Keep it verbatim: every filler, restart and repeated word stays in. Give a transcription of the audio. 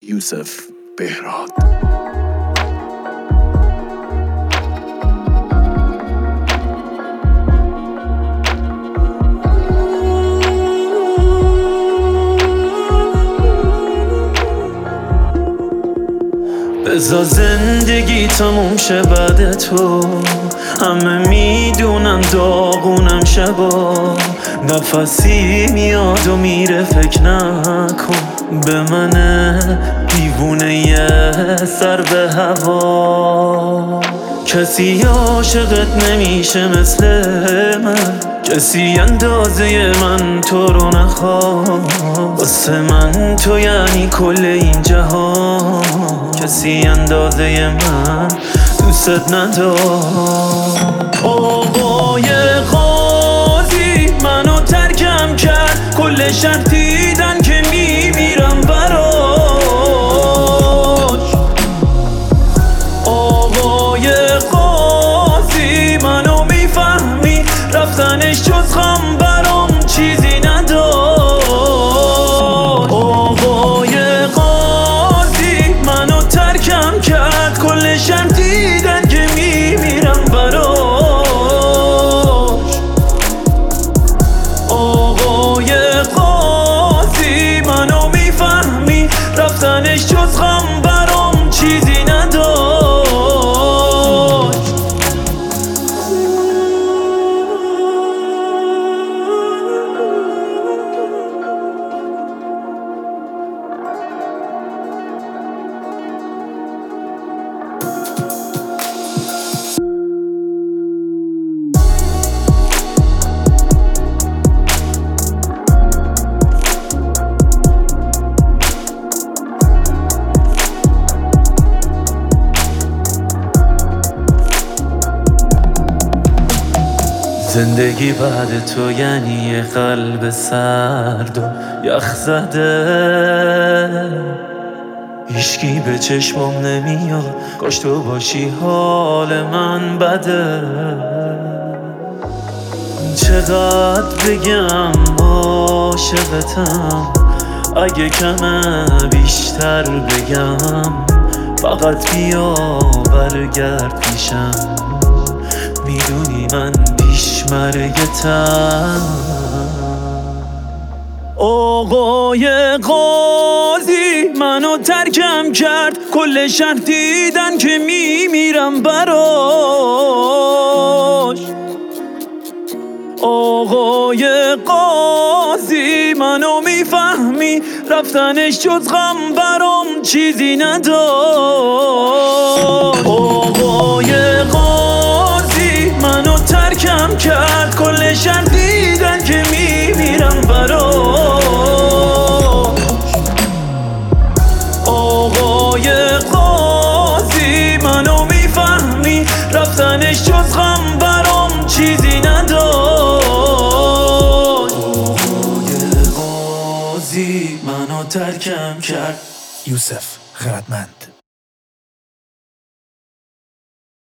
یوسف بهراد. بذار زندگی تموم شه بعد تو، همه میدونن داغونم شبا، نفسی میاد و میره فکر نکن به منه دیوونه یه سر به هوا. کسی عاشقت نمیشه مثل من، کسی اندازه من تو رو نخواد، واسه من تو یعنی کل این جهان، کسی اندازه من دوست ندار. آقای قاضی منو ترکم کرد، کل شهر دیدن که میمیرم براش. آقای قاضی منو میفهمی، رفتنش جز غم برام چیزی نداشت. آقای قاضی منو ترکم کرد، کل شهر دیدن که میمیرم براش. آقای قاضی منو میفهمی، رفتنش جز غم برام چیزی نداشت. زندگی بعد تو یعنی یه قلب سرد و یخ زده، هیچکی به چشمم نمیاد، کاش تو باشی حال من بده. چقدر بگم عاشقتم، اگه کمه بیشتر بگم، فقط بیا برگرد پیشم، میدونی من پیش مرگتم. آقای قاضی منو ترکم کرد، کل شهر دیدن که میمیرم براش. آقای قاضی منو میفهمی، رفتنش جز غم برام چیزی نداشت. آقای قاضی منو ترکم کرد، کل شهر دیدن که میمیرم براش. آقای قاضی منو میفهمی، رفتنش جز غم برام چیزی نداشت. آقای قاضی منو ترکم کرد. یوسف خردمند.